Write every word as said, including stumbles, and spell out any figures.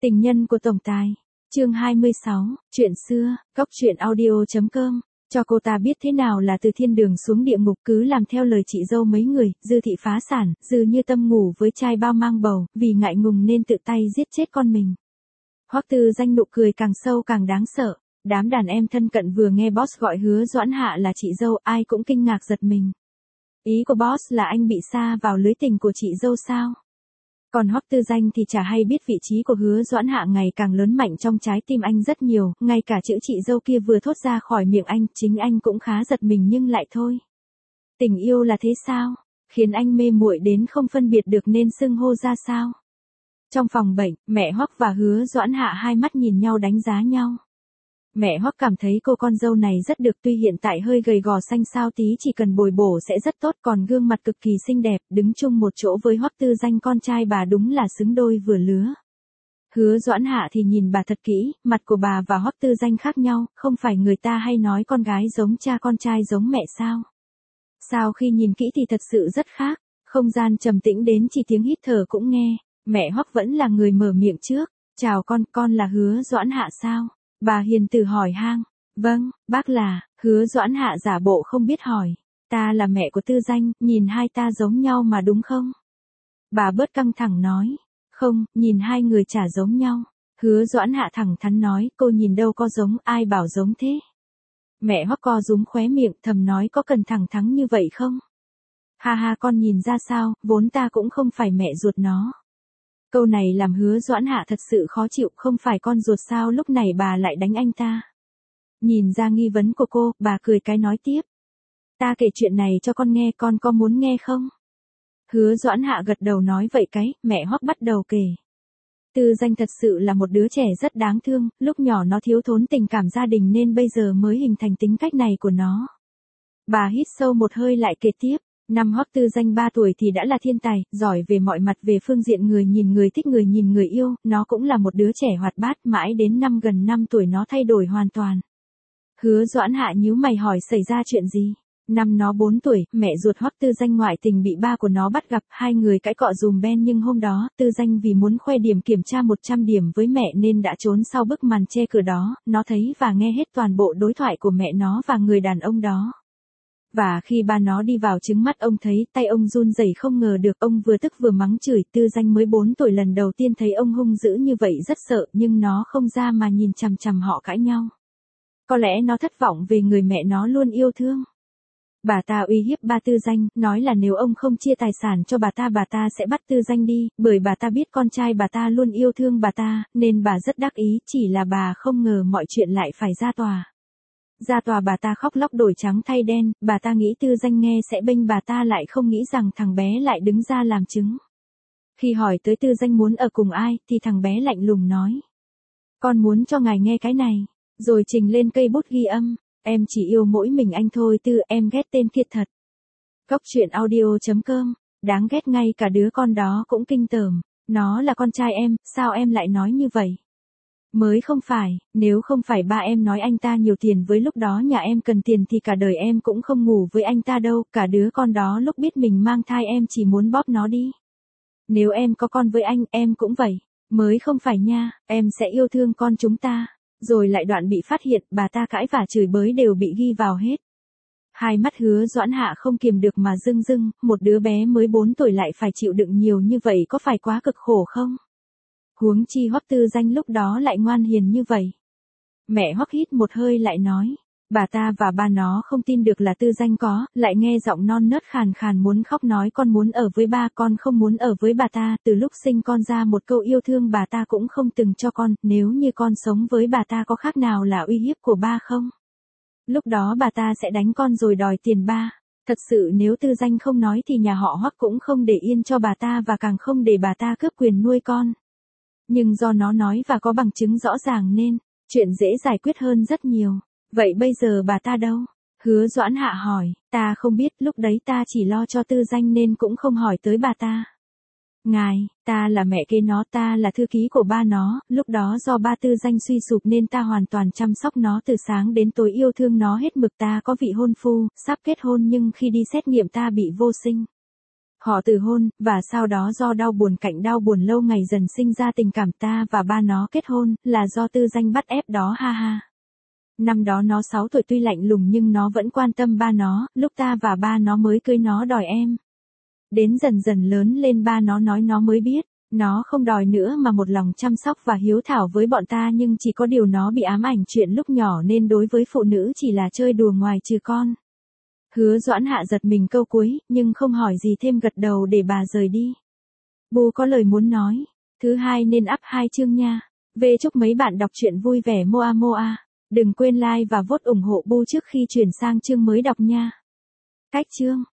Tình nhân của tổng tài. Chương hai mươi sáu, chuyện xưa, góc truyện audio.com. Cho cô ta biết thế nào là từ thiên đường xuống địa ngục, cứ làm theo lời chị dâu mấy người. Dư thị phá sản, Dư Như Tâm ngủ với trai bao mang bầu, vì ngại ngùng nên tự tay giết chết con mình. Hoắc Tư Danh nụ cười càng sâu càng đáng sợ. Đám đàn em thân cận vừa nghe boss gọi Hứa Doãn Hạ là chị dâu, ai cũng kinh ngạc giật mình. Ý của boss là anh bị sa vào lưới tình của chị dâu sao? Còn Hoắc Tư Danh thì chả hay biết vị trí của Hứa Doãn Hạ ngày càng lớn mạnh trong trái tim anh rất nhiều, ngay cả chữ chị dâu kia vừa thốt ra khỏi miệng anh, chính anh cũng khá giật mình nhưng lại thôi. Tình yêu là thế sao? Khiến anh mê muội đến không phân biệt được nên xưng hô ra sao? Trong phòng bệnh, mẹ Hoắc và Hứa Doãn Hạ hai mắt nhìn nhau đánh giá nhau. Mẹ Hoắc cảm thấy cô con dâu này rất được, tuy hiện tại hơi gầy gò xanh xao tí, chỉ cần bồi bổ sẽ rất tốt, còn gương mặt cực kỳ xinh đẹp, đứng chung một chỗ với Hoắc Tư Danh con trai bà đúng là xứng đôi vừa lứa. Hứa Doãn Hạ thì nhìn bà thật kỹ, mặt của bà và Hoắc Tư Danh khác nhau, không phải người ta hay nói con gái giống cha con trai giống mẹ sao? Sao khi nhìn kỹ thì thật sự rất khác, không gian trầm tĩnh đến chỉ tiếng hít thở cũng nghe. Mẹ Hoắc vẫn là người mở miệng trước, chào con, con là Hứa Doãn Hạ sao? Bà hiền từ hỏi han. Vâng, bác là. Hứa Doãn Hạ giả bộ không biết hỏi. Ta là mẹ của Tư Danh, nhìn hai ta giống nhau mà đúng không? Bà bớt căng thẳng nói. Không, nhìn hai người chả giống nhau. Hứa Doãn Hạ thẳng thắn nói, cô nhìn đâu có giống, ai bảo giống thế? Mẹ Hoắc co rúm khóe miệng thầm nói, có cần thẳng thắn như vậy không? Ha ha, con nhìn ra sao, vốn ta cũng không phải mẹ ruột nó. Câu này làm Hứa Doãn Hạ thật sự khó chịu, không phải con ruột sao lúc này bà lại đánh anh ta. Nhìn ra nghi vấn của cô, bà cười cái nói tiếp. Ta kể chuyện này cho con nghe, con có muốn nghe không? Hứa Doãn Hạ gật đầu nói vậy cái, mẹ Hoắc bắt đầu kể. Tư Danh thật sự là một đứa trẻ rất đáng thương, lúc nhỏ nó thiếu thốn tình cảm gia đình nên bây giờ mới hình thành tính cách này của nó. Bà hít sâu một hơi lại kể tiếp. Năm Hoắc Tư Danh ba tuổi thì đã là thiên tài, giỏi về mọi mặt, về phương diện người nhìn người thích, người nhìn người yêu, nó cũng là một đứa trẻ hoạt bát, mãi đến năm gần năm tuổi nó thay đổi hoàn toàn. Hứa Doãn Hạ nhíu mày hỏi xảy ra chuyện gì? Năm nó bốn tuổi, mẹ ruột Hoắc Tư Danh ngoại tình bị ba của nó bắt gặp, hai người cãi cọ dùm ben nhưng hôm đó, Tư Danh vì muốn khoe điểm kiểm tra một trăm điểm với mẹ nên đã trốn sau bức màn che cửa đó, nó thấy và nghe hết toàn bộ đối thoại của mẹ nó và người đàn ông đó. Và khi ba nó đi vào trứng mắt ông thấy, tay ông run rẩy không ngờ được, ông vừa tức vừa mắng chửi. Tư Danh mới bốn tuổi lần đầu tiên thấy ông hung dữ như vậy rất sợ, nhưng nó không ra mà nhìn chằm chằm họ cãi nhau. Có lẽ nó thất vọng về người mẹ nó luôn yêu thương. Bà ta uy hiếp ba Tư Danh, nói là nếu ông không chia tài sản cho bà ta, bà ta sẽ bắt Tư Danh đi, bởi bà ta biết con trai bà ta luôn yêu thương bà ta, nên bà rất đắc ý, chỉ là bà không ngờ mọi chuyện lại phải ra tòa. Ra tòa bà ta khóc lóc đổi trắng thay đen, bà ta nghĩ Tư Danh nghe sẽ bênh bà ta, lại không nghĩ rằng thằng bé lại đứng ra làm chứng. Khi hỏi tới Tư Danh muốn ở cùng ai, thì thằng bé lạnh lùng nói. Con muốn cho ngài nghe cái này, rồi trình lên cây bút ghi âm, em chỉ yêu mỗi mình anh thôi Tư, em ghét tên kia thật. Góc truyện audio.com, đáng ghét, ngay cả đứa con đó cũng kinh tởm, nó là con trai em, sao em lại nói như vậy? Mới không phải, nếu không phải ba em nói anh ta nhiều tiền với lúc đó nhà em cần tiền thì cả đời em cũng không ngủ với anh ta đâu, cả đứa con đó lúc biết mình mang thai em chỉ muốn bóp nó đi. Nếu em có con với anh, em cũng vậy, mới không phải nha, em sẽ yêu thương con chúng ta. Rồi lại đoạn bị phát hiện, bà ta cãi và chửi bới đều bị ghi vào hết. Hai mắt Hứa Doãn Hạ không kiềm được mà rưng rưng, một đứa bé mới bốn tuổi lại phải chịu đựng nhiều như vậy có phải quá cực khổ không? Huống chi Hoắc Tư Danh lúc đó lại ngoan hiền như vậy. Mẹ Hoắc hít một hơi lại nói, bà ta và ba nó không tin được là Tư Danh có, lại nghe giọng non nớt khàn khàn muốn khóc nói con muốn ở với ba, con không muốn ở với bà ta, từ lúc sinh con ra một câu yêu thương bà ta cũng không từng cho con, nếu như con sống với bà ta có khác nào là uy hiếp của ba không? Lúc đó bà ta sẽ đánh con rồi đòi tiền ba. Thật sự nếu Tư Danh không nói thì nhà họ Hoắc cũng không để yên cho bà ta và càng không để bà ta cướp quyền nuôi con. Nhưng do nó nói và có bằng chứng rõ ràng nên, chuyện dễ giải quyết hơn rất nhiều. Vậy bây giờ bà ta đâu? Hứa Doãn Hạ hỏi, ta không biết, lúc đấy ta chỉ lo cho Tư Danh nên cũng không hỏi tới bà ta. Ngài, ta là mẹ kế nó, ta là thư ký của ba nó, lúc đó do ba Tư Danh suy sụp nên ta hoàn toàn chăm sóc nó từ sáng đến tối, yêu thương nó hết mực. Ta có vị hôn phu, sắp kết hôn nhưng khi đi xét nghiệm ta bị vô sinh. Họ từ hôn, và sau đó do đau buồn cạnh đau buồn lâu ngày dần sinh ra tình cảm ta và ba nó kết hôn, là do tư danh bắt ép đó ha ha. Năm đó nó sáu tuổi tuy lạnh lùng nhưng nó vẫn quan tâm ba nó, lúc ta và ba nó mới cưới nó đòi em. Đến dần dần lớn lên ba nó nói nó mới biết, nó không đòi nữa mà một lòng chăm sóc và hiếu thảo với bọn ta nhưng chỉ có điều nó bị ám ảnh chuyện lúc nhỏ nên đối với phụ nữ chỉ là chơi đùa ngoài trừ con. Hứa Doãn Hạ giật mình câu cuối, nhưng không hỏi gì thêm gật đầu để bà rời đi. Bu có lời muốn nói. Thứ hai nên up hai chương nha. Về chúc mấy bạn đọc truyện vui vẻ moa moa. Đừng quên like và vote ủng hộ Bu trước khi chuyển sang chương mới đọc nha. Cách chương.